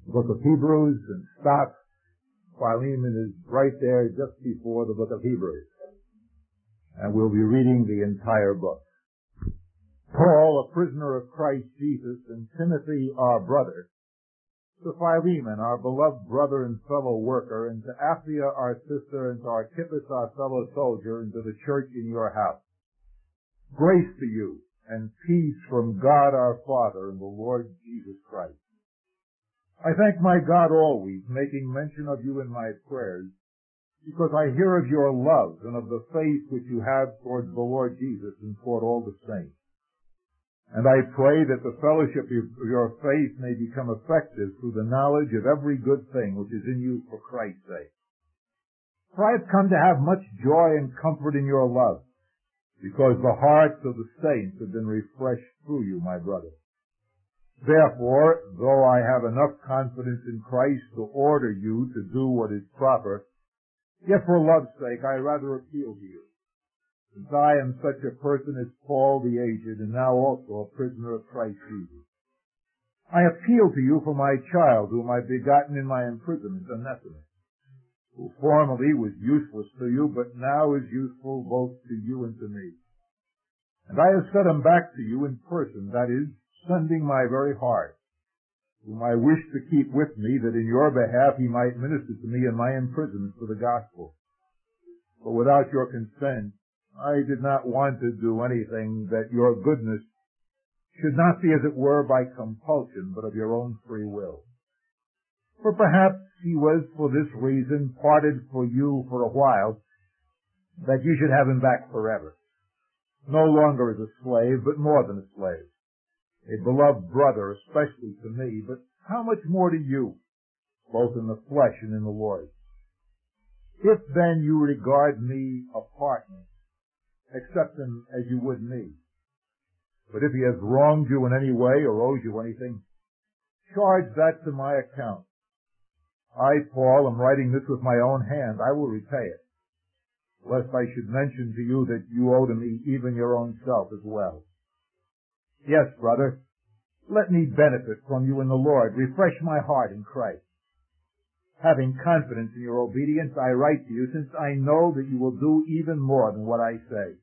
the book of Hebrews, and stop. Philemon is right there just before the book of Hebrews. And we'll be reading the entire book. Paul, a prisoner of Christ Jesus, and Timothy, our brother, to Philemon, our beloved brother and fellow worker, and to Apphia, our sister, and to Archippus, our fellow soldier, and to the church in your house. Grace to you, and peace from God our Father and the Lord Jesus Christ. I thank my God always, making mention of you in my prayers, because I hear of your love and of the faith which you have towards the Lord Jesus and toward all the saints. And I pray that the fellowship of your faith may become effective through the knowledge of every good thing which is in you for Christ's sake. For I have come to have much joy and comfort in your love, because the hearts of the saints have been refreshed through you, my brother. Therefore, though I have enough confidence in Christ to order you to do what is proper, yet for love's sake I rather appeal to you, since I am such a person as Paul the aged, and now also a prisoner of Christ Jesus. I appeal to you for my child, whom I begotten in my imprisonment, Onesimus, who formerly was useless to you, but now is useful both to you and to me. And I have sent him back to you in person, that is, sending my very heart, whom I wish to keep with me, that in your behalf he might minister to me in my imprisonment for the gospel. But without your consent, I did not want to do anything that your goodness should not be, as it were, by compulsion, but of your own free will. For perhaps he was for this reason parted for you for a while, that you should have him back forever, no longer as a slave, but more than a slave, a beloved brother, especially to me, but how much more to you, both in the flesh and in the Lord. If then you regard me a partner, accept him as you would me. But if he has wronged you in any way or owes you anything, charge that to my account. I, Paul, am writing this with my own hand. I will repay it, lest I should mention to you that you owe to me even your own self as well. Yes, brother, let me benefit from you in the Lord. Refresh my heart in Christ. Having confidence in your obedience, I write to you, since I know that you will do even more than what I say.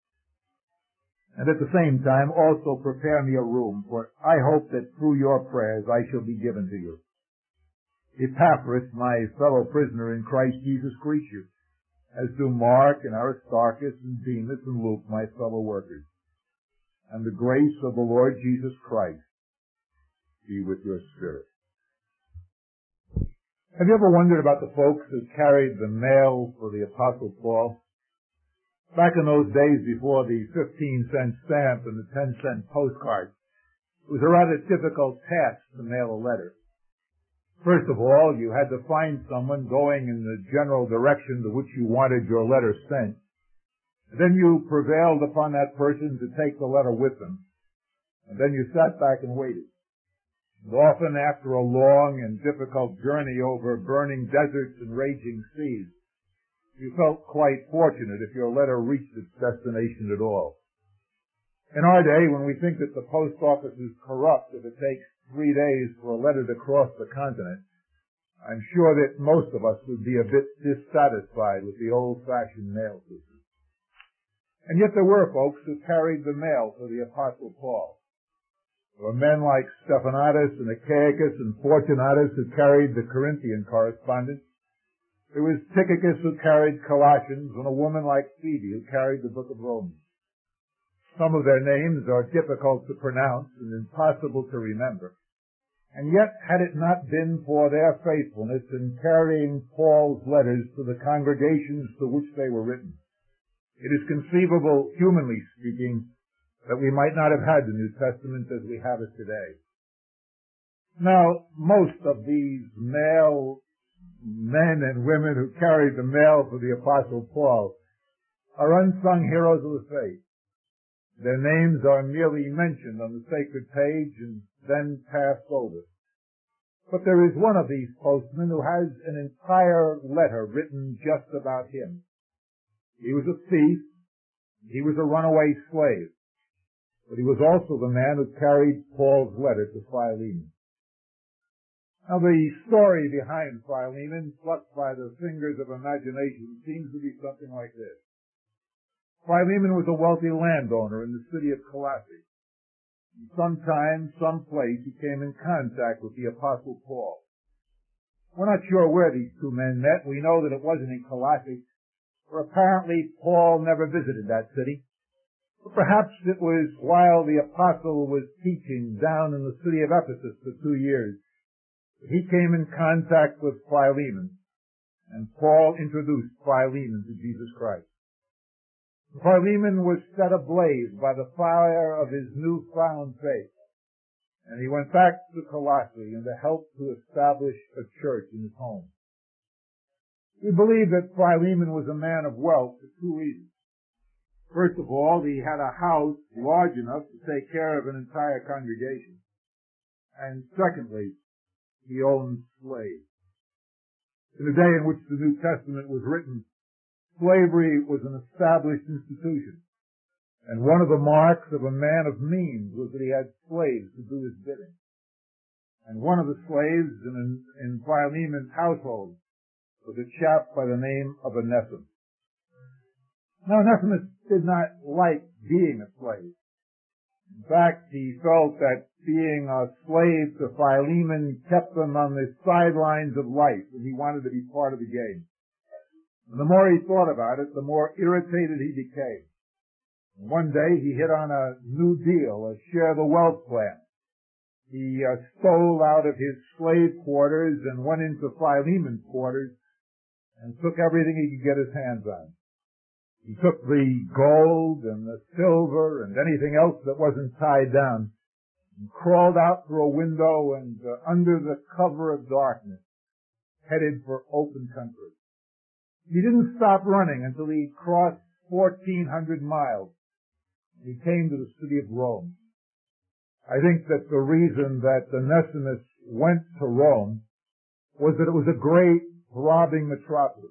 And at the same time, also prepare me a room, for I hope that through your prayers I shall be given to you. Epaphras, my fellow prisoner in Christ Jesus, greets you, as do Mark and Aristarchus and Demas and Luke, my fellow workers. And the grace of the Lord Jesus Christ be with your spirit. Have you ever wondered about the folks who carried the mail for the Apostle Paul? Back in those days before the 15-cent stamp and the 10-cent postcard, it was a rather difficult task to mail a letter. First of all, you had to find someone going in the general direction to which you wanted your letter sent. Then you prevailed upon that person to take the letter with them. And then you sat back and waited. And often after a long and difficult journey over burning deserts and raging seas, you felt quite fortunate if your letter reached its destination at all. In our day, when we think that the post office is corrupt if it takes 3 days for a letter to cross the continent, I'm sure that most of us would be a bit dissatisfied with the old-fashioned mail system. And yet there were folks who carried the mail for the Apostle Paul. There were men like Stephanatus and Achaicus and Fortunatus who carried the Corinthian correspondence. There was Tychicus who carried Colossians, and a woman like Phoebe who carried the book of Romans. Some of their names are difficult to pronounce and impossible to remember. And yet, had it not been for their faithfulness in carrying Paul's letters to the congregations to which they were written, it is conceivable, humanly speaking, that we might not have had the New Testament as we have it today. Now, most of these male men and women who carried the mail for the Apostle Paul are unsung heroes of the faith. Their names are merely mentioned on the sacred page and then passed over. But there is one of these postmen who has an entire letter written just about him. He was a thief. He was a runaway slave. But he was also the man who carried Paul's letter to Philemon. Now, the story behind Philemon, plucked by the fingers of imagination, seems to be something like this. Philemon was a wealthy landowner in the city of Colossae. Sometime, someplace, he came in contact with the Apostle Paul. We're not sure where these two men met. We know that it wasn't in Colossae, for apparently Paul never visited that city. But perhaps it was while the apostle was teaching down in the city of Ephesus for 2 years. He came in contact with Philemon, and Paul introduced Philemon to Jesus Christ. Philemon was set ablaze by the fire of his newfound faith, and he went back to Colossae and to help to establish a church in his home. We believe that Philemon was a man of wealth for 2 reasons. First of all, he had a house large enough to take care of an entire congregation. And secondly, he owned slaves. In the day in which the New Testament was written, slavery was an established institution. And one of the marks of a man of means was that he had slaves to do his bidding. And one of the slaves in Philemon's household was a chap by the name of Onesimus. Now, Onesimus did not like being a slave. In fact, he felt that being a slave to Philemon kept him on the sidelines of life, and he wanted to be part of the game. And the more he thought about it, the more irritated he became. And one day, he hit on a new deal, a share the wealth plan. He stole out of his slave quarters and went into Philemon's quarters and took everything he could get his hands on. He took the gold and the silver and anything else that wasn't tied down and crawled out through a window and under the cover of darkness, headed for open country. He didn't stop running until he crossed 1,400 miles. He came to the city of Rome. I think that the reason that Onesimus went to Rome was that it was a great, throbbing metropolis.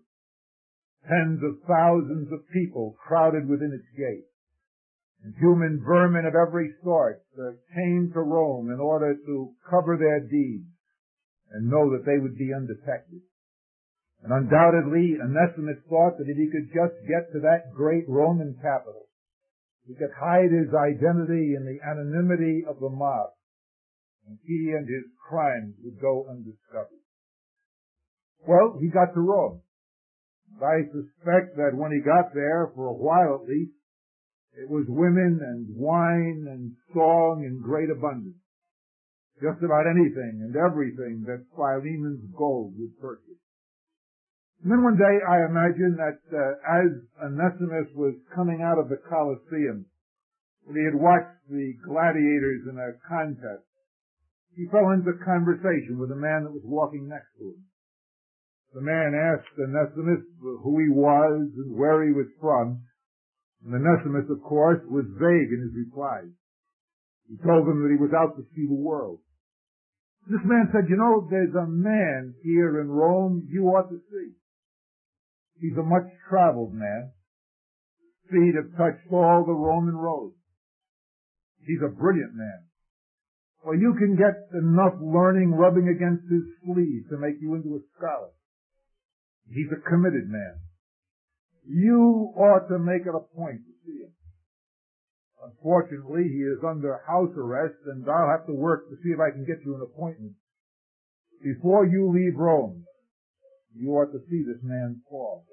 Tens of thousands of people crowded within its gates. And human vermin of every sort came to Rome in order to cover their deeds and know that they would be undetected. And undoubtedly, Onesimus thought that if he could just get to that great Roman capital, he could hide his identity in the anonymity of the mob, and he and his crimes would go undiscovered. Well, he got to Rome. I suspect that when he got there, for a while at least, it was women and wine and song in great abundance. Just about anything and everything that Philemon's gold would purchase. And then one day I imagine that as Onesimus was coming out of the Colosseum, when he had watched the gladiators in a contest, he fell into conversation with a man that was walking next to him. The man asked Onesimus who he was and where he was from, and Onesimus, of course, was vague in his replies. He told him that he was out to see the world. This man said, there's a man here in Rome you ought to see. He's a much-traveled man. Feet have touched all the Roman roads. He's a brilliant man. Well, you can get enough learning rubbing against his sleeve to make you into a scholar. He's a committed man. You ought to make it a point to see him. Unfortunately, he is under house arrest, and I'll have to work to see if I can get you an appointment. Before you leave Rome, you ought to see this man Paul.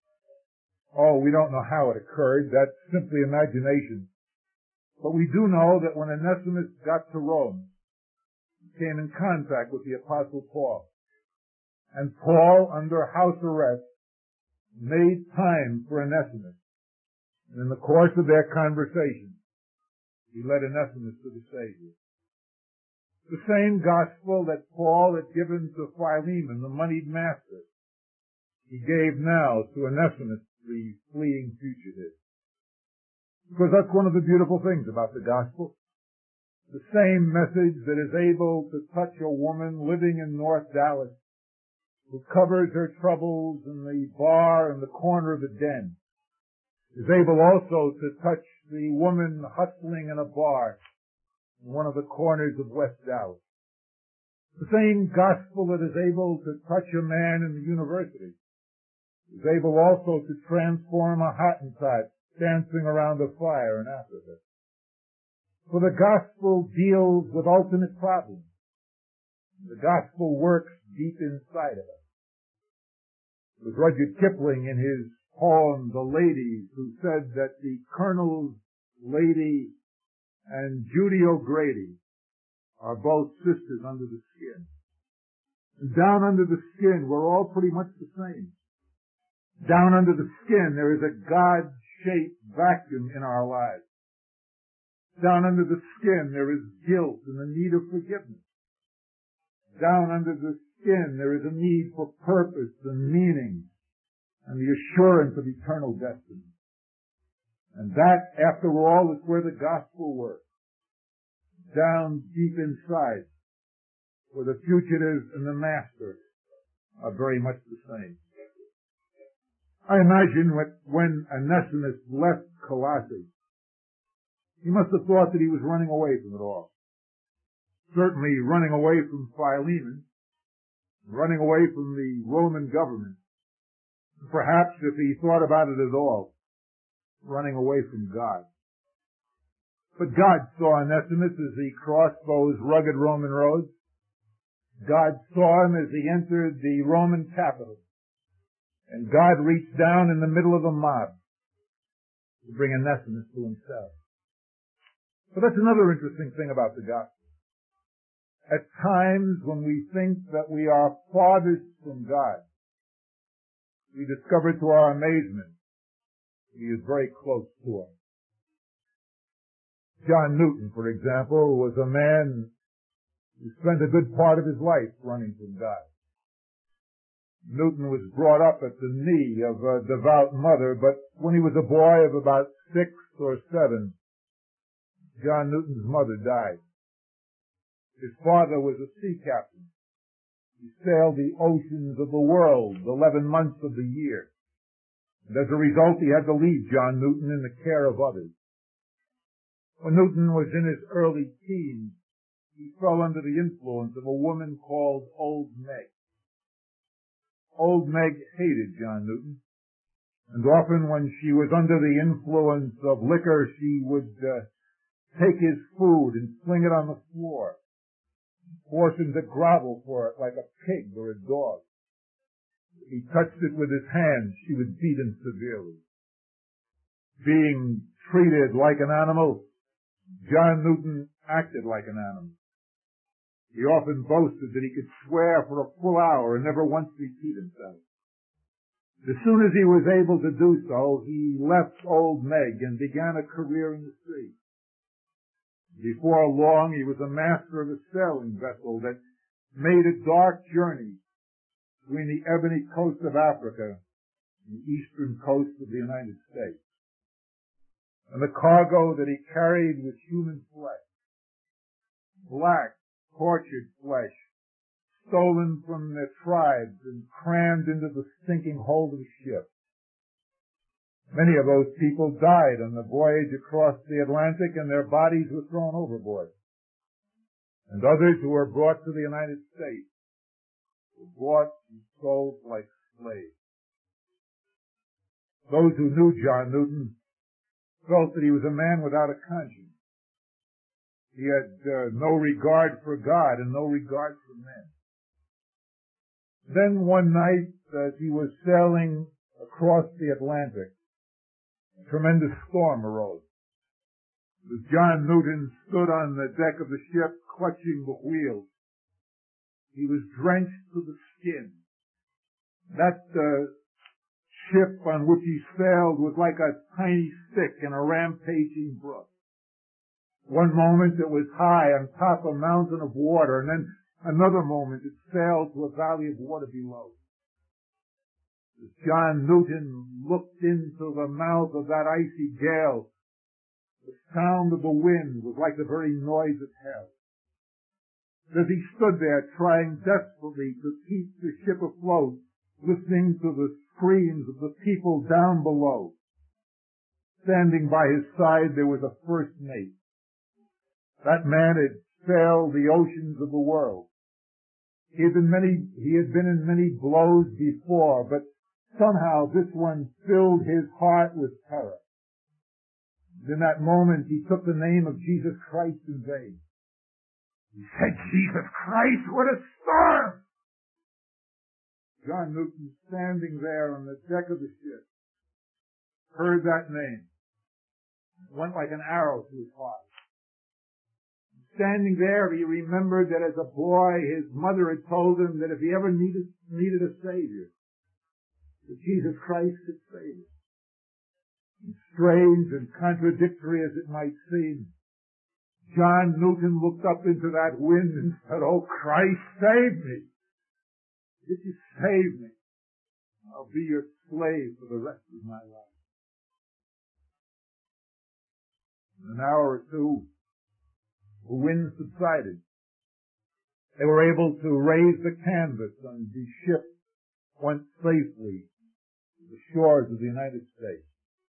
Oh, we don't know how it occurred. That's simply imagination. But we do know that when Onesimus got to Rome, he came in contact with the Apostle Paul. And Paul, under house arrest, made time for Onesimus. And in the course of their conversation, he led Onesimus to the Savior. The same gospel that Paul had given to Philemon, the moneyed master, he gave now to Onesimus, the fleeing fugitive. Because that's one of the beautiful things about the gospel. The same message that is able to touch a woman living in North Dallas, who covers her troubles in the bar in the corner of the den, is able also to touch the woman hustling in a bar in one of the corners of West Dallas. The The same gospel that is able to touch a man in the university is able also to transform a Hottentot dancing around a fire in Africa. For the gospel deals with ultimate problems. The gospel works deep inside of us. It was Rudyard Kipling in his poem, The Ladies, who said that the Colonel's lady and Judy O'Grady are both sisters under the skin. And down under the skin, we're all pretty much the same. Down under the skin, there is a God-shaped vacuum in our lives. Down under the skin, there is guilt and the need of forgiveness. Down under the skin, there is a need for purpose and meaning and the assurance of eternal destiny. And that, after all, is where the gospel works. Down deep inside, where the fugitive and the master are very much the same. I imagine when Onesimus left Colossae, he must have thought that he was running away from it all. Certainly running away from Philemon, running away from the Roman government. Perhaps, if he thought about it at all, running away from God. But God saw Onesimus as he crossed those rugged Roman roads. God saw him as he entered the Roman capital. And God reached down in the middle of the mob to bring Onesimus to himself. But that's another interesting thing about the gospel. At times when we think that we are farthest from God, we discover to our amazement he is very close to us. John Newton, for example, was a man who spent a good part of his life running from God. Newton was brought up at the knee of a devout mother, but when he was a boy of about 6 or 7, John Newton's mother died. His father was a sea captain. He sailed the oceans of the world 11 months of the year. And as a result, he had to leave John Newton in the care of others. When Newton was in his early teens, he fell under the influence of a woman called Old Meg. Old Meg hated John Newton, and often when she was under the influence of liquor, she would take his food and fling it on the floor, force him to grovel for it like a pig or a dog. If he touched it with his hands, she would beat him severely. Being treated like an animal, John Newton acted like an animal. He often boasted that he could swear for a full hour and never once repeat himself. As soon as he was able to do so, he left Old Meg and began a career in the sea. Before long, he was a master of a sailing vessel that made a dark journey between the ebony coast of Africa and the eastern coast of the United States. And the cargo that he carried was human flesh, black, tortured flesh, stolen from their tribes and crammed into the stinking hold of the ship. Many of those people died on the voyage across the Atlantic, and their bodies were thrown overboard. And others who were brought to the United States were bought and sold like slaves. Those who knew John Newton felt that he was a man without a conscience. He had no regard for God and no regard for men. Then one night, as he was sailing across the Atlantic, a tremendous storm arose. As John Newton stood on the deck of the ship, clutching the wheels, he was drenched to the skin. That ship on which he sailed was like a tiny stick in a rampaging brook. One moment it was high on top of a mountain of water, and then another moment it sailed to a valley of water below. As John Newton looked into the mouth of that icy gale, the sound of the wind was like the very noise of hell. As he stood there trying desperately to keep the ship afloat, listening to the screams of the people down below, standing by his side there was a first mate. That man had sailed the oceans of the world. He had been in many blows before, but somehow this one filled his heart with terror. In that moment, he took the name of Jesus Christ in vain. He said, "Jesus Christ, what a storm!" John Newton, standing there on the deck of the ship, heard that name. It went like an arrow to his heart. Standing there, he remembered that as a boy, his mother had told him that if he ever needed a Savior, that Jesus Christ could save him. And strange and contradictory as it might seem, John Newton looked up into that wind and said, "Oh, Christ, save me. If you save me, I'll be your slave for the rest of my life." In an hour or two, the wind subsided. They were able to raise the canvas and the ship went safely to the shores of the United States.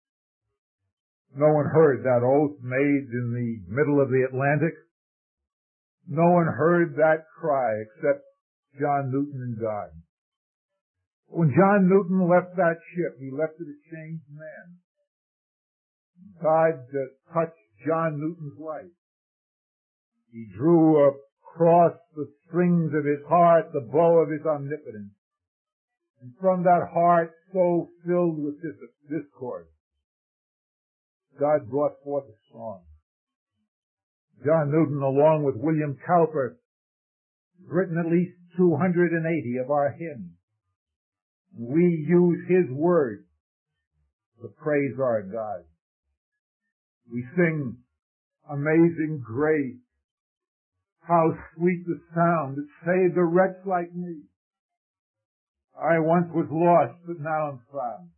No one heard that oath made in the middle of the Atlantic. No one heard that cry except John Newton and God. When John Newton left that ship, he left it a changed man. God touched John Newton's life. He drew across the strings of his heart the bow of his omnipotence. And from that heart so filled with discord, God brought forth a song. John Newton, along with William Cowper, has written at least 280 of our hymns. We use his words to praise our God. We sing, "Amazing Grace, how sweet the sound that saved a wretch like me. I once was lost, but now am found.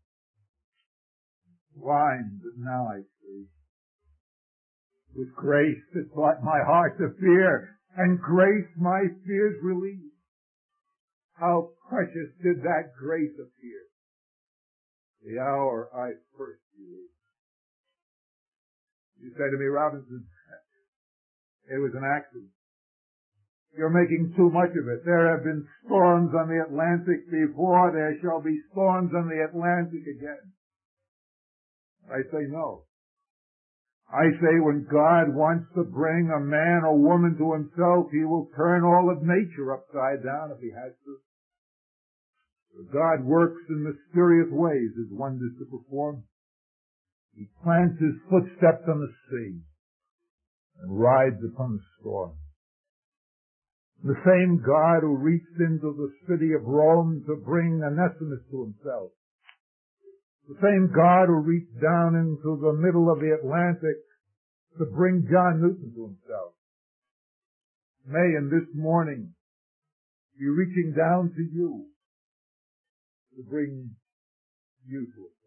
Blind, but now I see. With grace that taught my heart to fear, and grace my fears relieved. How precious did that grace appear, the hour I first believed." You say to me, "Robinson, it was an accident. You're making too much of it. There have been storms on the Atlantic before. There shall be storms on the Atlantic again." I say no. I say when God wants to bring a man or woman to himself, he will turn all of nature upside down if he has to. God works in mysterious ways, his wonders to perform. He plants his footsteps on the sea and rides upon the storm. The same God who reached into the city of Rome to bring Onesimus to himself, the same God who reached down into the middle of the Atlantic to bring John Newton to himself, may in this morning be reaching down to you to bring you to himself.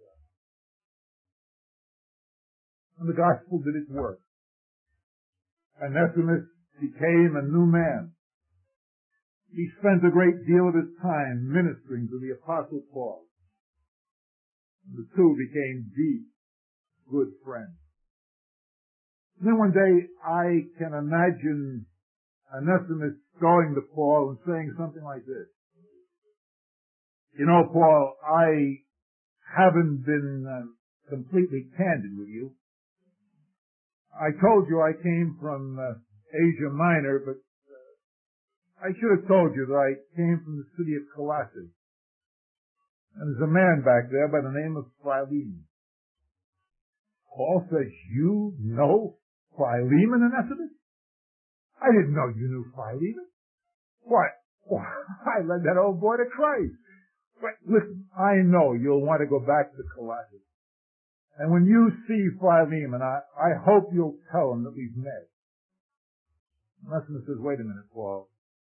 And the gospel did its work. Onesimus became a new man. He spent a great deal of his time ministering to the Apostle Paul. The two became deep, good friends. And then one day I can imagine Onesimus going to Paul and saying something like this: "You know, Paul, I haven't been completely candid with you. I told you I came from Asia Minor, but I should have told you that I came from the city of Colossae. And there's a man back there by the name of Philemon." Paul says, "You know Philemon, Onesimus? I didn't know you knew Philemon. Why, I led that old boy to Christ. But listen, I know you'll want to go back to Colossae. And when you see Philemon, I hope you'll tell him that we've met." Onesimus says, "Wait a minute, Paul.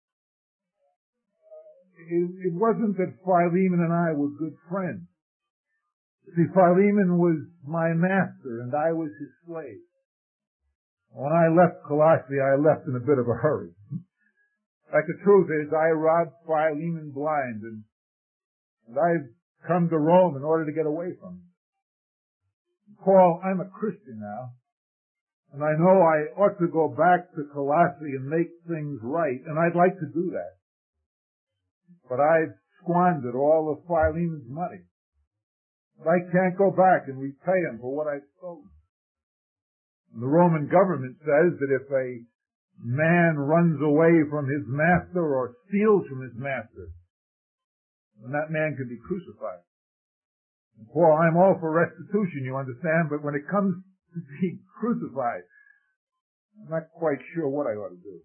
It wasn't that Philemon and I were good friends. See, Philemon was my master and I was his slave. When I left Colossae, I left in a bit of a hurry. Like the truth is, I robbed Philemon blind, and I've come to Rome in order to get away from him. Paul, I'm a Christian now, and I know I ought to go back to Colossae and make things right, and I'd like to do that. but I've squandered all of Philemon's money. I can't go back and repay him for what I've stolen. And the Roman government says that if a man runs away from his master or steals from his master, then that man can be crucified. And Paul, I'm all for restitution, you understand, but when it comes to being crucified, I'm not quite sure what I ought to do.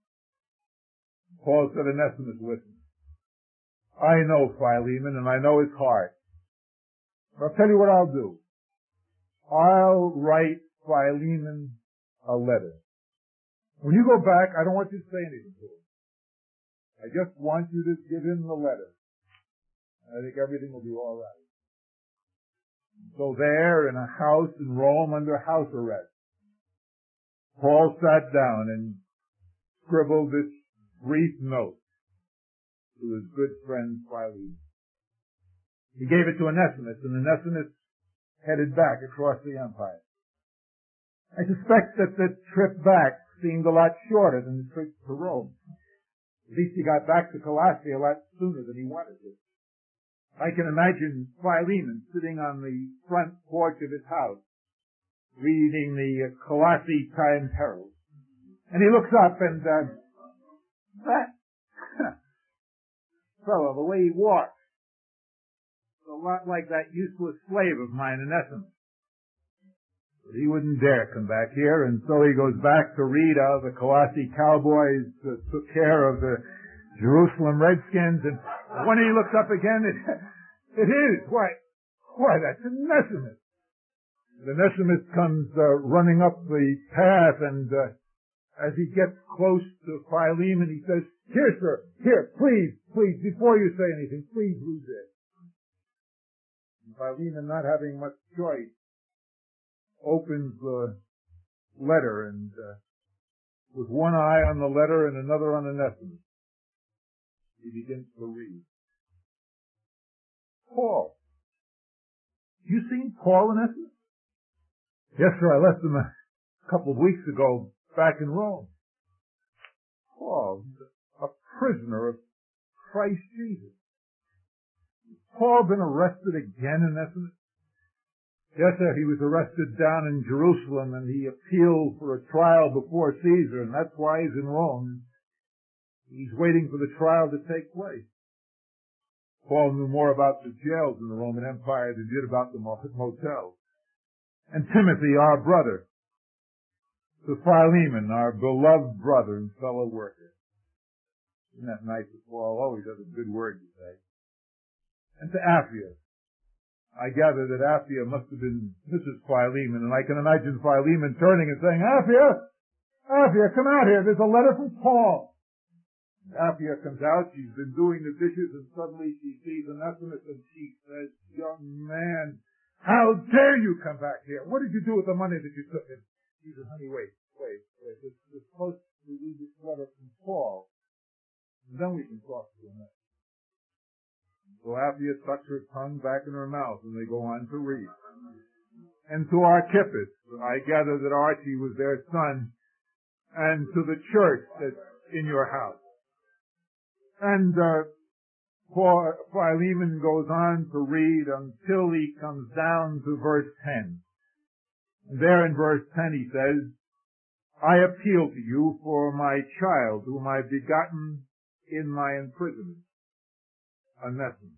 Paul said, Onesimus, listen. I know Philemon and I know his heart. But I'll tell you what I'll do. I'll write Philemon a letter. When you go back, I don't want you to say anything to him. I just want you to give him the letter. I think everything will be all right. So there, in a house in Rome under house arrest, Paul sat down and scribbled this brief note to his good friend Philemon. He gave it to Onesimus, and Onesimus headed back across the empire. I suspect that the trip back seemed a lot shorter than the trip to Rome. At least he got back to Colossae a lot sooner than he wanted to. I can imagine Philemon sitting on the front porch of his house, reading the Colossae Times-Herald. And he looks up and, that fellow, the way he walks, a lot like that useless slave of mine, Onesimus. But he wouldn't dare come back here, and so he goes back to read how the Colossae Cowboys took care of the Jerusalem Redskins, and when he looks up again, it is. Why, that's Onesimus. And Onesimus comes running up the path, and as he gets close to Philemon, he says, "Here, sir, here, please, before you say anything, please read this." And Philemon, not having much choice, opens the letter, and with one eye on the letter and another on Onesimus, he begins to read. Paul. You seen Paul, Onesimus? Yes, sir, I left him a couple of weeks ago back in Rome. Paul, a prisoner of Christ Jesus. Paul been arrested again, Onesimus? Yes, sir, he was arrested down in Jerusalem, and he appealed for a trial before Caesar, and that's why he's in Rome. He's waiting for the trial to take place. Paul knew more about the jails in the Roman Empire than he did about the motels. And Timothy, our brother, to Philemon, our beloved brother and fellow worker. Isn't that nice of Paul? Always has a good word to say. And to Apphia. I gather that Apphia must have been Mrs. Philemon, and I can imagine Philemon turning and saying, Apphia, come out here. There's a letter from Paul. Apphia comes out. She's been doing the dishes, and suddenly she sees Onesimus, and she says, "Young man, how dare you come back here? What did you do with the money that you took?" And he says, "Honey, wait. We're supposed to read this letter from Paul, and then we can talk to him." So Apphia tucks her tongue back in her mouth, and they go on to read. And to Archippus, I gather that Archie was their son, and to the church that's in your house. And Philemon goes on to read until he comes down to verse 10. And there in verse 10 he says, "I appeal to you for my child, whom I have begotten in my imprisonment, Onesimus."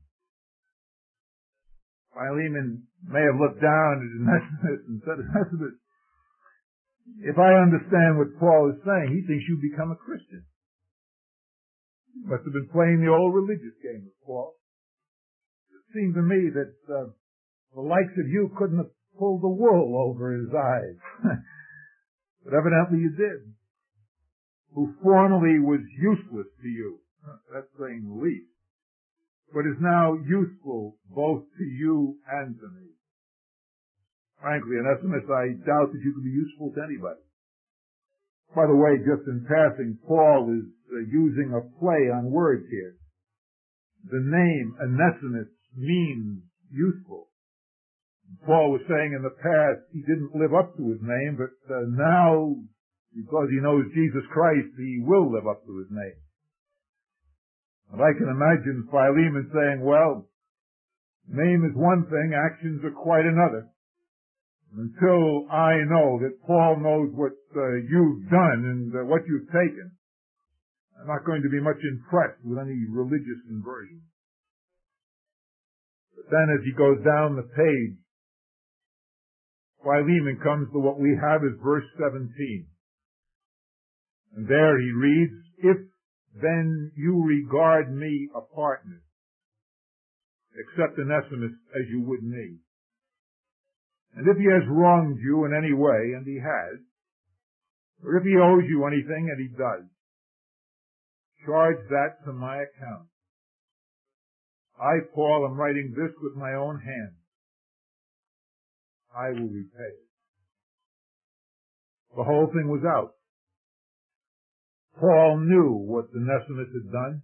Philemon may have looked down at Onesimus and said, "Onesimus, if I understand what Paul is saying, he thinks you become a Christian. You must have been playing the old religious game with Paul. It seemed to me that the likes of you couldn't have pulled the wool over his eyes." But evidently you did. "Who formerly was useless to you," that's saying the least, "but is now useful both to you and to me." Frankly, Onesimus, I doubt that you could be useful to anybody. By the way, just in passing, Paul is using a play on words here. The name Onesimus means useful. Paul was saying in the past he didn't live up to his name, but now, because he knows Jesus Christ, he will live up to his name. And I can imagine Philemon saying, well, name is one thing, actions are quite another. Until I know that Paul knows what you've done and what you've taken, I'm not going to be much impressed with any religious conversion. But then as he goes down the page, Philemon comes to what we have as verse 17. And there he reads, if then you regard me a partner, accept Onesimus as you would me. And if he has wronged you in any way, and he has, or if he owes you anything, and he does, charge that to my account. I, Paul, am writing this with my own hand. I will repay it. The whole thing was out. Paul knew what Onesimus had done.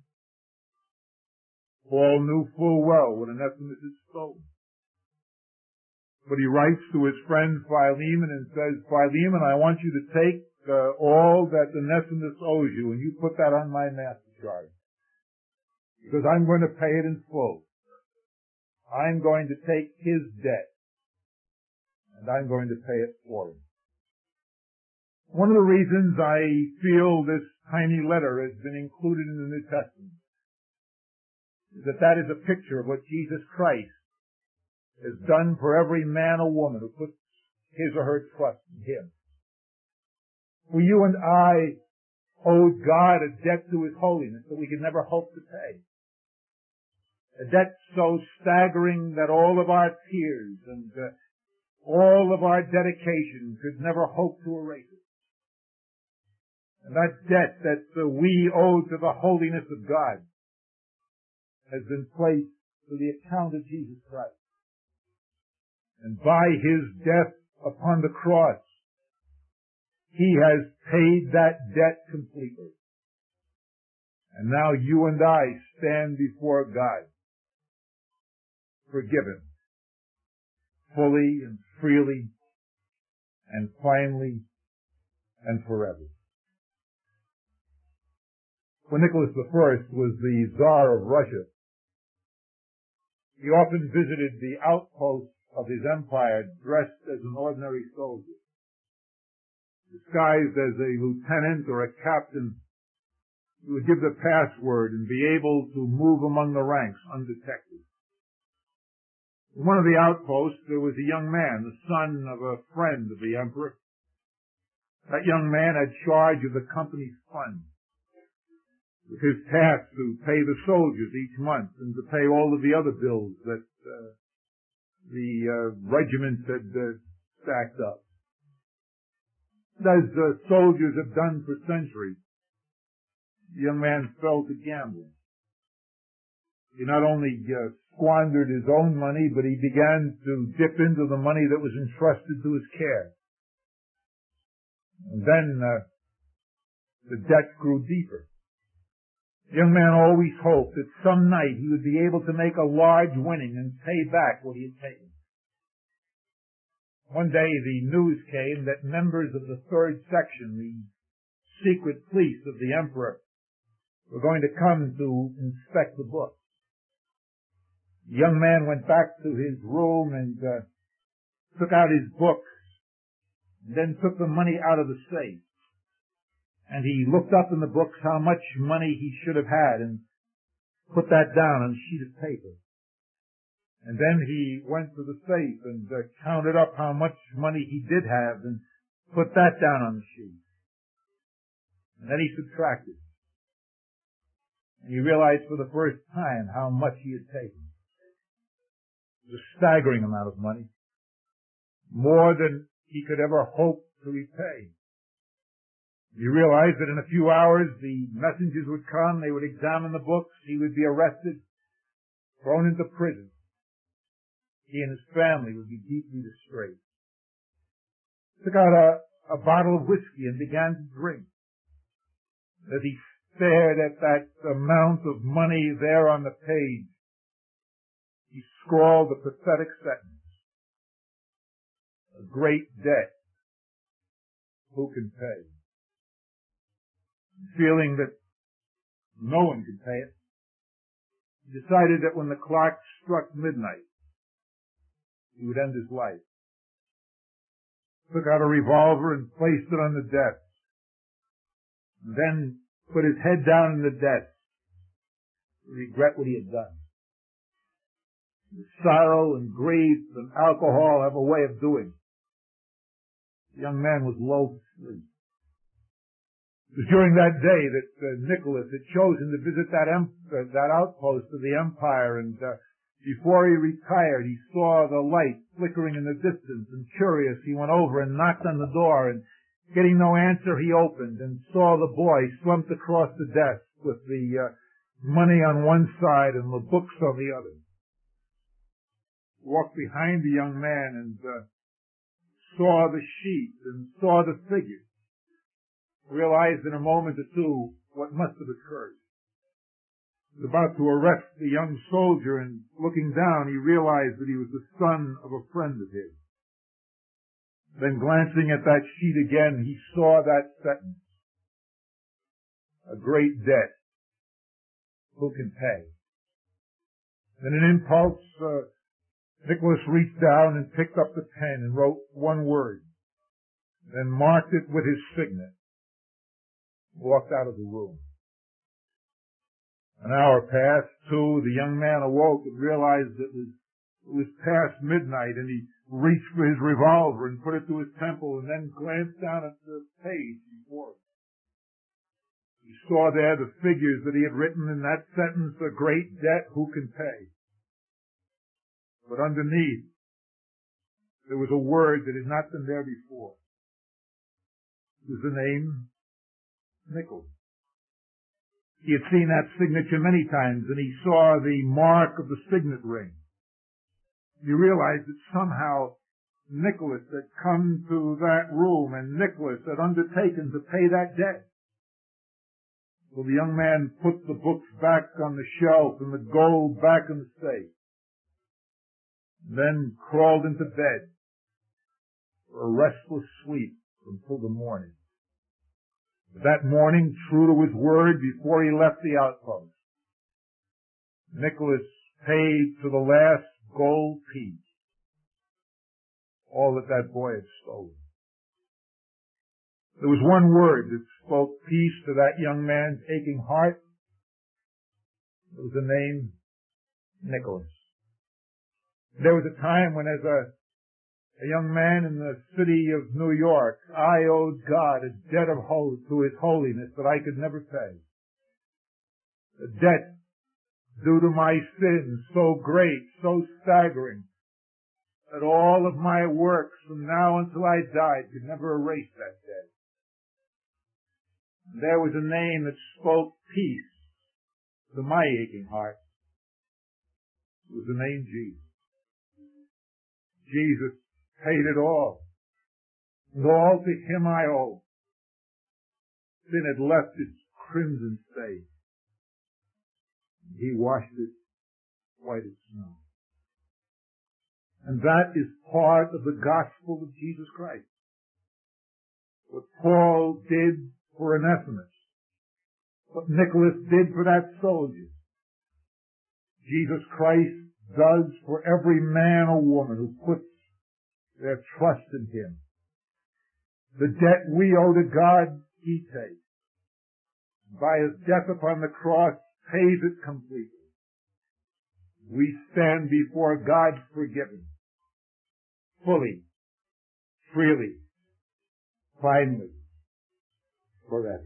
Paul knew full well what Onesimus had stolen. But he writes to his friend Philemon and says, Philemon, I want you to take all that Onesimus owes you, and you put that on my master charge. Because I'm going to pay it in full. I'm going to take his debt, and I'm going to pay it for him. One of the reasons I feel this tiny letter has been included in the New Testament is that is a picture of what Jesus Christ has done for every man or woman who puts his or her trust in him. For you and I owed God a debt to his holiness that we could never hope to pay. A debt so staggering that all of our tears and all of our dedication could never hope to erase it. And that debt that we owe to the holiness of God has been placed to the account of Jesus Christ. And by his death upon the cross, he has paid that debt completely. And now you and I stand before God, forgiven, fully and freely and finally and forever. When Nicholas I was the Tsar of Russia, he often visited the outposts of his empire dressed as an ordinary soldier. Disguised as a lieutenant or a captain, he would give the password and be able to move among the ranks undetected. In one of the outposts, there was a young man, the son of a friend of the emperor. That young man had charge of the company's funds. It was his task to pay the soldiers each month and to pay all of the other bills that the regiment had stacked up. As soldiers have done for centuries, the young man fell to gambling. He not only squandered his own money, but he began to dip into the money that was entrusted to his care. And then the debt grew deeper. The young man always hoped that some night he would be able to make a large winning and pay back what he had taken. One day the news came that members of the third section, the secret police of the emperor, were going to come to inspect the books. The young man went back to his room and took out his books, and then took the money out of the safe. And he looked up in the books how much money he should have had and put that down on a sheet of paper. And then he went to the safe and counted up how much money he did have and put that down on the sheet. And then he subtracted. And he realized for the first time how much he had taken. It was a staggering amount of money. More than he could ever hope to repay. He realized that in a few hours the messengers would come, they would examine the books, he would be arrested, thrown into prison. He and his family would be deeply disgraced. He took out a bottle of whiskey and began to drink. As he stared at that amount of money there on the page, he scrawled a pathetic sentence. A great debt. Who can pay? Feeling that no one could pay it, decided that when the clock struck midnight, he would end his life. Took out a revolver and placed it on the desk. And then put his head down in the desk to regret what he had done. Sorrow and grief and alcohol have a way of doing. The young man was lulled to sleep. It was during that day that Nicholas had chosen to visit that outpost of the Empire, and before he retired, he saw the light flickering in the distance, and curious, he went over and knocked on the door, and getting no answer, he opened and saw the boy slumped across the desk with the money on one side and the books on the other. Walked behind the young man and saw the sheet and saw the figures. Realized in a moment or two what must have occurred. He was about to arrest the young soldier, and looking down, he realized that he was the son of a friend of his. Then glancing at that sheet again, he saw that sentence. A great debt. Who can pay? In an impulse, Nicholas reached down and picked up the pen and wrote one word, then marked it with his signet. Walked out of the room. An hour passed, two. The young man awoke and realized it was past midnight, and he reached for his revolver and put it to his temple and then glanced down at the page before him. He saw there the figures that he had written in that sentence, a great debt, who can pay? But underneath, there was a word that had not been there before. It was the name Nicholas. He had seen that signature many times, and he saw the mark of the signet ring. He realized that somehow Nicholas had come to that room, and Nicholas had undertaken to pay that debt. So the young man put the books back on the shelf and the gold back in the safe. Then crawled into bed for a restless sleep until the morning. That morning, true to his word, before he left the outpost, Nicholas paid to the last gold piece all that boy had stolen. There was one word that spoke peace to that young man's aching heart. It was the name Nicholas. There was a time when, as a young man in the city of New York, I owed God a debt of to His holiness that I could never pay. A debt due to my sins so great, so staggering, that all of my works from now until I died could never erase that debt. There was a name that spoke peace to my aching heart. It was the name Jesus. Jesus paid it all. And all to Him I owe. Sin had left its crimson stain. He washed it white as snow. And that is part of the gospel of Jesus Christ. What Paul did for Onesimus. What Nicholas did for that soldier. Jesus Christ does for every man or woman who puts their trust in Him. The debt we owe to God, He takes. By His death upon the cross, pays it completely. We stand before God forgiven, fully, freely, finally, forever.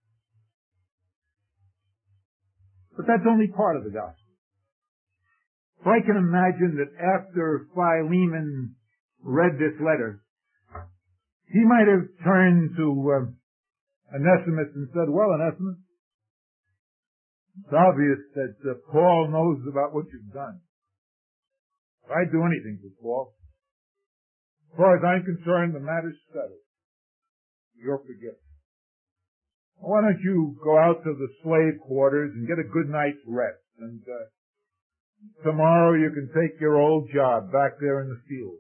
But that's only part of the gospel. So I can imagine that after Philemon read this letter, he might have turned to Onesimus and said, well, Onesimus, it's obvious that Paul knows about what you've done. If I'd do anything for Paul, as far as I'm concerned, the matter's settled. You're forgiven. Why don't you go out to the slave quarters and get a good night's rest, and tomorrow you can take your old job back there in the field.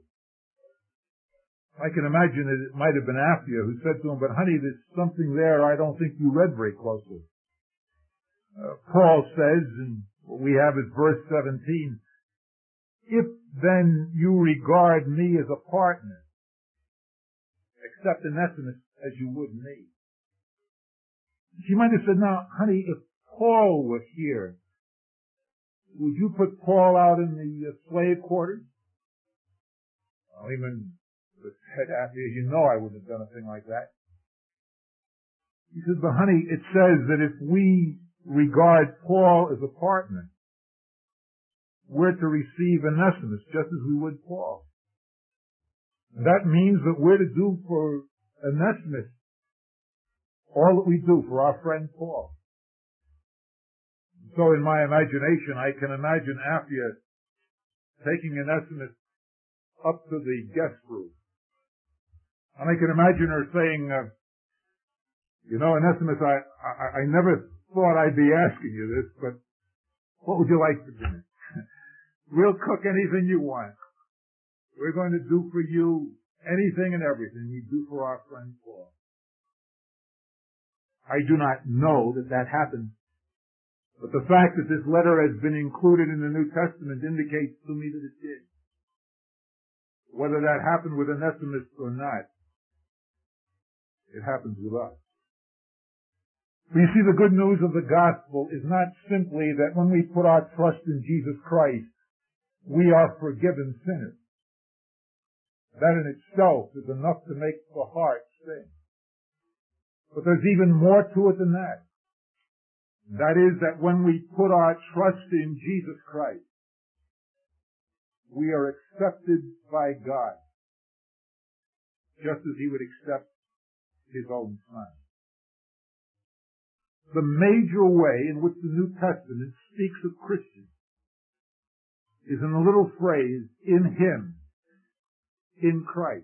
I can imagine that it might have been Apphia who said to him, but honey, there's something there I don't think you read very closely. Paul says, and What we have is verse 17. If then you regard me as a partner, accept Onesimus as you would me. She might have said, now, honey, if Paul were here, would you put Paul out in the slave quarters? Philemon said, after, you know I wouldn't have done a thing like that. He says, but honey, it says that if we regard Paul as a partner, we're to receive Onesimus just as we would Paul. That means that we're to do for Onesimus all that we do for our friend Paul. So in my imagination, I can imagine Apphia taking Onesimus up to the guest room. And I can imagine her saying, you know, Onesimus, I never thought I'd be asking you this, but what would you like for dinner? We'll cook anything you want. We're going to do for you anything and everything we do for our friend Paul. I do not know that that happened, but the fact that this letter has been included in the New Testament indicates to me that it did. Whether that happened with Onesimus or not, it happens with us. But you see, the good news of the gospel is not simply that when we put our trust in Jesus Christ, we are forgiven sinners. That in itself is enough to make the heart sing. But there's even more to it than that. That is that when we put our trust in Jesus Christ, we are accepted by God, just as He would accept His own Son. The major way in which the New Testament speaks of Christians is in the little phrase, in Him, in Christ.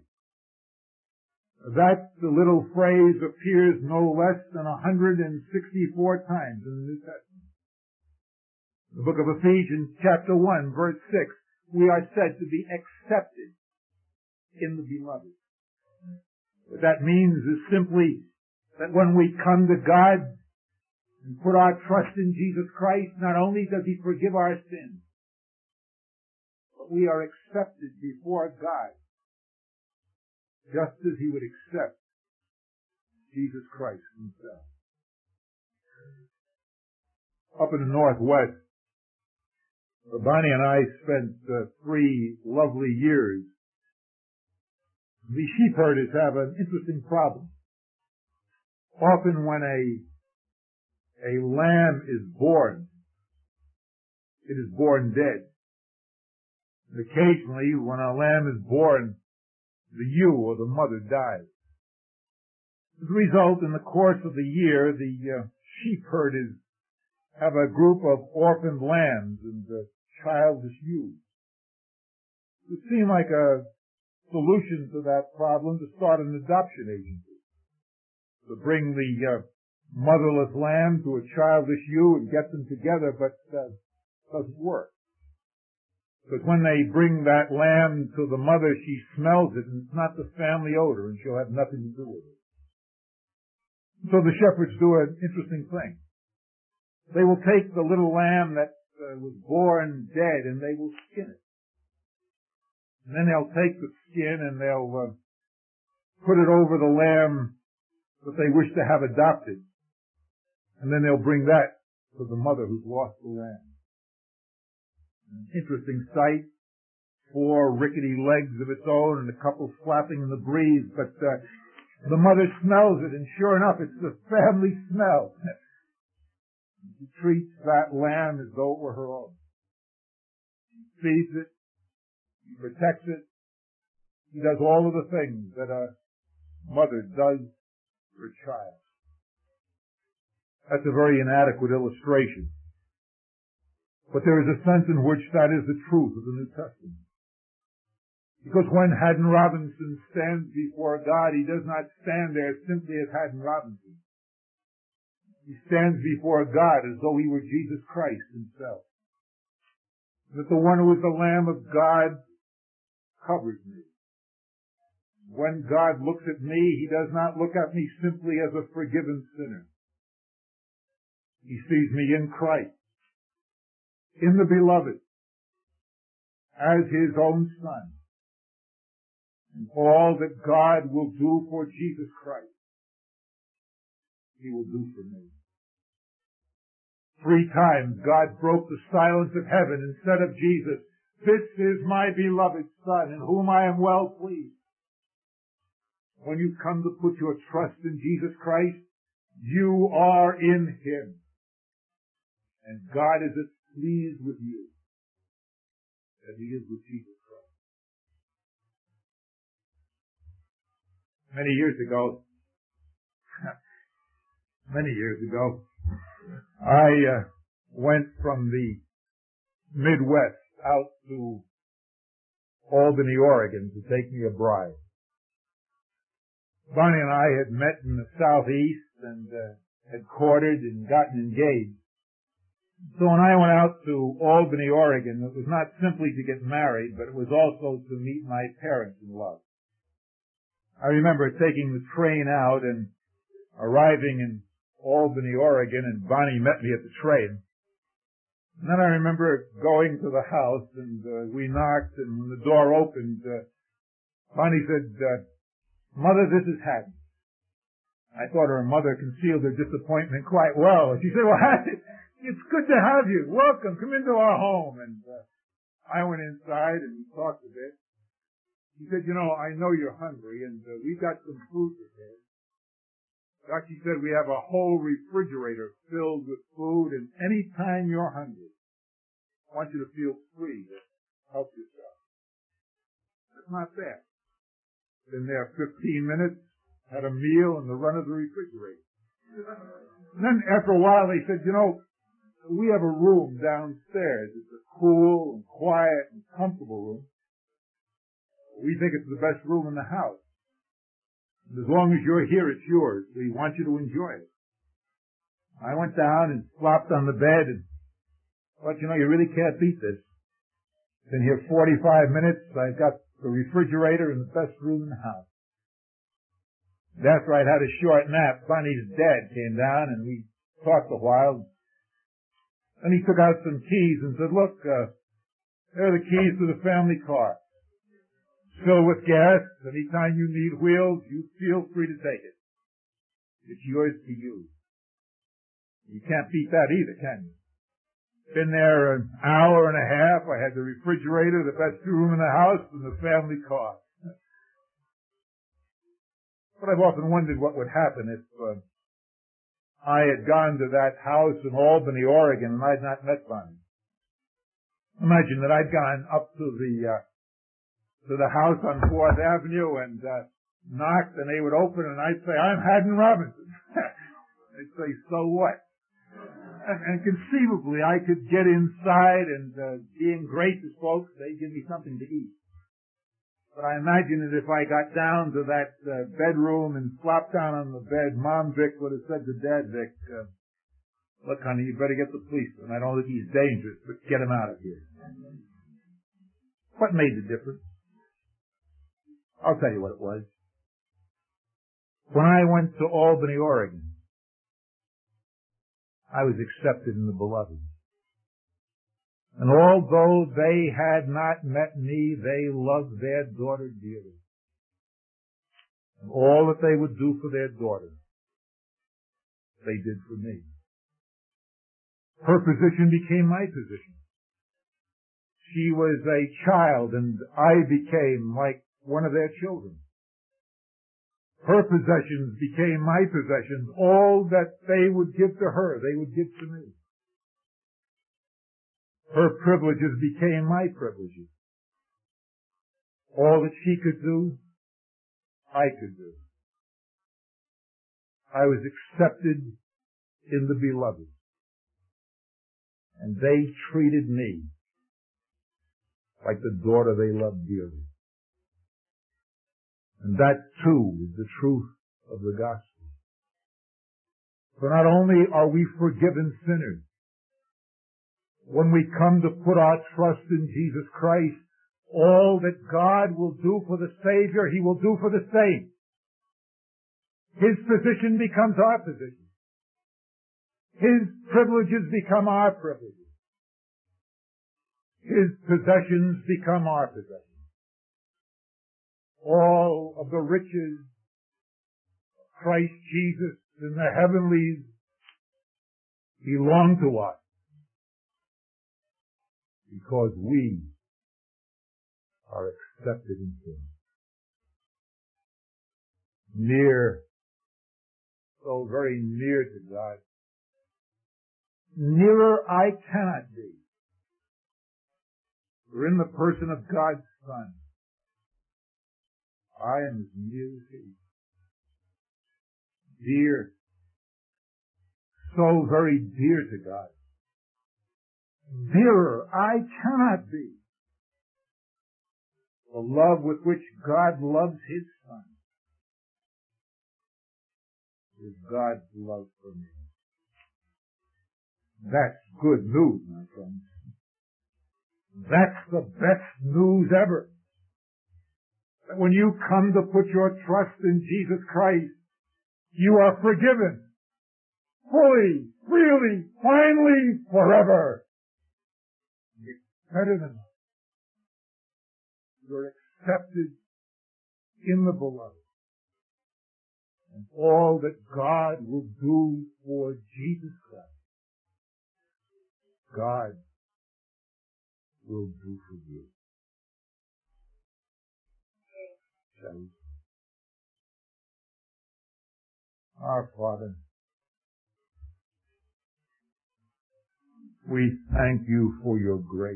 That the little phrase appears no less than 164 times in the New Testament. The book of Ephesians, chapter 1, verse 6, we are said to be accepted in the beloved. What that means is simply that when we come to God and put our trust in Jesus Christ, not only does He forgive our sins, but we are accepted before God, just as He would accept Jesus Christ Himself. Up in the Northwest, Bonnie and I spent 3 lovely years. The sheep herders have an interesting problem. Often when a lamb is born, it is born dead. And occasionally, when a lamb is born, the ewe or the mother dies. As a result, in the course of the year, the sheep herders have a group of orphaned lambs and childless ewes. It seemed like a solution to that problem to start an adoption agency, to bring the motherless lamb to a childless ewe and get them together, but doesn't work. Because when they bring that lamb to the mother, she smells it, and it's not the family odor, and she'll have nothing to do with it. So the shepherds do an interesting thing. They will take the little lamb that was born dead, and they will skin it. And then they'll take the skin and they'll put it over the lamb that they wish to have adopted. And then they'll bring that to the mother who's lost the lamb. An interesting sight. 4 rickety legs of its own and a couple flapping in the breeze, but the mother smells it, and sure enough, it's the family smell. She treats that lamb as though it were her own. She feeds it. She protects it. She does all of the things that a mother does for a child. That's a very inadequate illustration. But there is a sense in which that is the truth of the New Testament. Because when Haddon Robinson stands before God, he does not stand there simply as Haddon Robinson. He stands before God as though he were Jesus Christ Himself. That the one who is the Lamb of God covers me. When God looks at me, He does not look at me simply as a forgiven sinner. He sees me in Christ. in the Beloved as His own Son, and all that God will do for Jesus Christ, He will do for me. 3 times God broke the silence of heaven and said of Jesus, "This is my beloved Son, in whom I am well pleased." When you come to put your trust in Jesus Christ, you are in Him. And God is as pleased with you as He is with Jesus Christ. Many years ago, I went from the Midwest out to Albany, Oregon to take me a bride. Bonnie and I had met in the Southeast and had courted and gotten engaged. So when I went out to Albany, Oregon, it was not simply to get married, but it was also to meet my parents-in-law. I remember taking the train out and arriving in Albany, Oregon, and Bonnie met me at the train. And then I remember going to the house, and we knocked, and when the door opened, Bonnie said, "Mother, this is Haddon." I thought her mother concealed her disappointment quite well. She said, "Well, Haddon, it's good to have you. Welcome. Come into our home." And I went inside and we talked a bit. She said, "I know you're hungry, and we've got some food prepared." She said, "We have a whole refrigerator filled with food, and any time you're hungry, I want you to feel free to help yourself." That's not bad. Been there 15 minutes, had a meal in the run of the refrigerator. And then after a while they said, "We have a room downstairs. It's a cool and quiet and comfortable room. We think it's the best room in the house. And as long as you're here, it's yours. We want you to enjoy it." I went down and flopped on the bed and thought, you really can't beat this. Been here 45 minutes. I've got the refrigerator in the best room in the house. And after I'd had a short nap, Bonnie's dad came down and we talked a while. Then he took out some keys and said, "Look, there are the keys to the family car. Fill with gas. Anytime you need wheels, you feel free to take it. It's yours to use." You can't beat that either, can you? Been there an hour and a half. I had the refrigerator, the best room in the house, and the family car. But I've often wondered what would happen if I had gone to that house in Albany, Oregon, and I'd not met Bonnie. Imagine that I'd gone up to the house on 4th Avenue and knocked, and they would open, and I'd say, "I'm Haddon Robinson." They'd say, "So what?" And conceivably, I could get inside, and being gracious folks, they'd give me something to eat. But I imagine that if I got down to that bedroom and flopped down on the bed, Mom Vic would have said to Dad Vic, "Look, honey, you better get the policeman. I don't think he's dangerous, but get him out of here." What made the difference? I'll tell you what it was. When I went to Albany, Oregon, I was accepted in the Beloved. And although they had not met me, they loved their daughter dearly. And all that they would do for their daughter, they did for me. Her position became my position. She was a child, and I became like one of their children. Her possessions became my possessions. All that they would give to her, they would give to me. Her privileges became my privileges. All that she could do, I could do. I was accepted in the Beloved. And they treated me like the daughter they loved dearly. And that, too, is the truth of the gospel. For not only are we forgiven sinners, when we come to put our trust in Jesus Christ, all that God will do for the Savior, He will do for the saint. His position becomes our position. His privileges become our privileges. His possessions become our possessions. All of the riches of Christ Jesus in the heavenlies belong to us because we are accepted in Him. Near, so very near to God. Nearer I cannot be. For in the person of God's Son, I am as near as He. Dear, so very dear to God. Dearer I cannot be. The love with which God loves His Son is God's love for me. That's good news, my friends. That's the best news ever. That when you come to put your trust in Jesus Christ, you are forgiven. Fully, really, finally, forever. It's better than that. You're accepted in the beloved. And all that God will do for Jesus Christ, God will do for you. Shall we? Our Father, we thank you for your grace.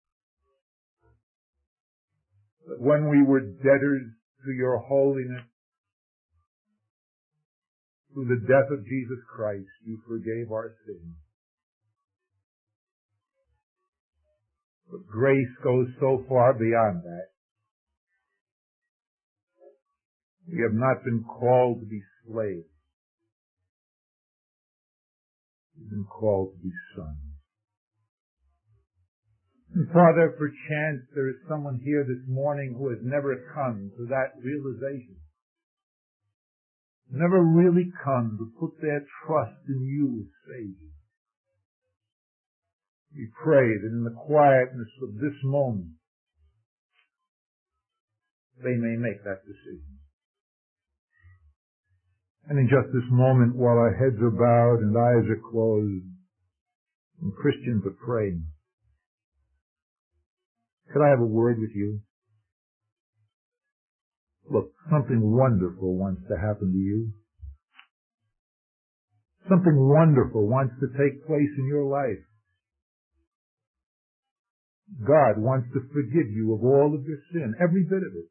That when we were debtors to your holiness, through the death of Jesus Christ, you forgave our sins. But grace goes so far beyond that. We have not been called to be slaves. We've been called to be sons. And Father, perchance there is someone here this morning who has never come to that realization. Never really come to put their trust in you as Savior. We pray that in the quietness of this moment, they may make that decision. And in just this moment, while our heads are bowed and eyes are closed, and Christians are praying, could I have a word with you? Look, something wonderful wants to happen to you. Something wonderful wants to take place in your life. God wants to forgive you of all of your sin, every bit of it.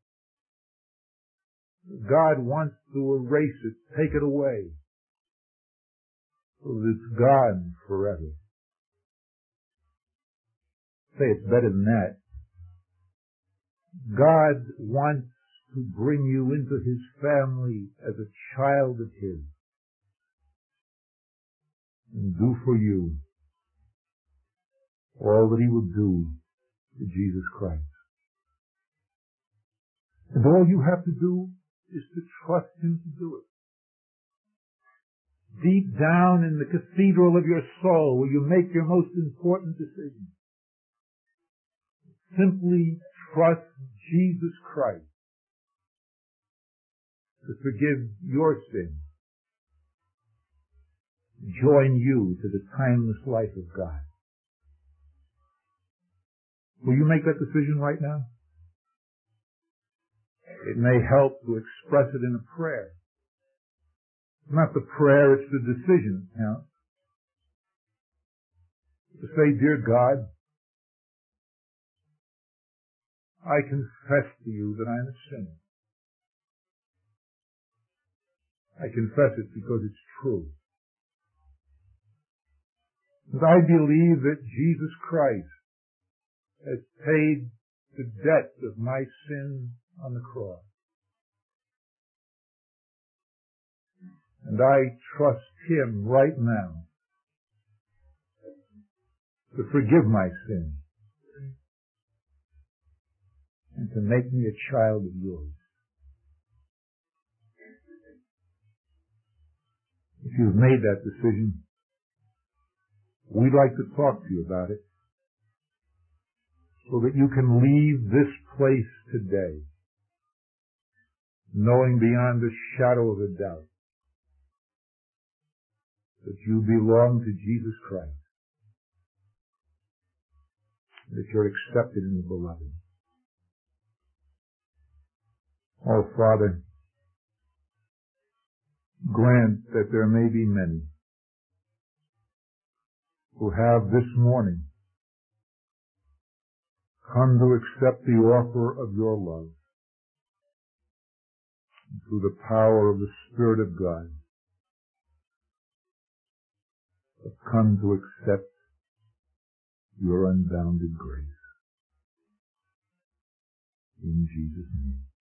God wants to erase it, take it away, so that it's gone forever. Say it's better than that. God wants to bring you into His family as a child of His and do for you all that He will do for Jesus Christ. And all you have to do is to trust Him to do it. Deep down in the cathedral of your soul, where you make your most important decision, simply trust Jesus Christ to forgive your sin, join you to the timeless life of God. Will you make that decision right now? It may help to express it in a prayer. It's not the prayer, it's the decision. Now, to say, dear God, I confess to you that I'm a sinner. I confess it because it's true. And I believe that Jesus Christ has paid the debt of my sin on the cross. And I trust Him right now to forgive my sin and to make me a child of yours. If you've made that decision, we'd like to talk to you about it. so that you can leave this place today knowing beyond a shadow of a doubt that you belong to Jesus Christ, that you're accepted in the Beloved. Oh, Father, grant that there may be many who have this morning come to accept the offer of your love through the power of the Spirit of God, have come to accept your unbounded grace. In Jesus' name.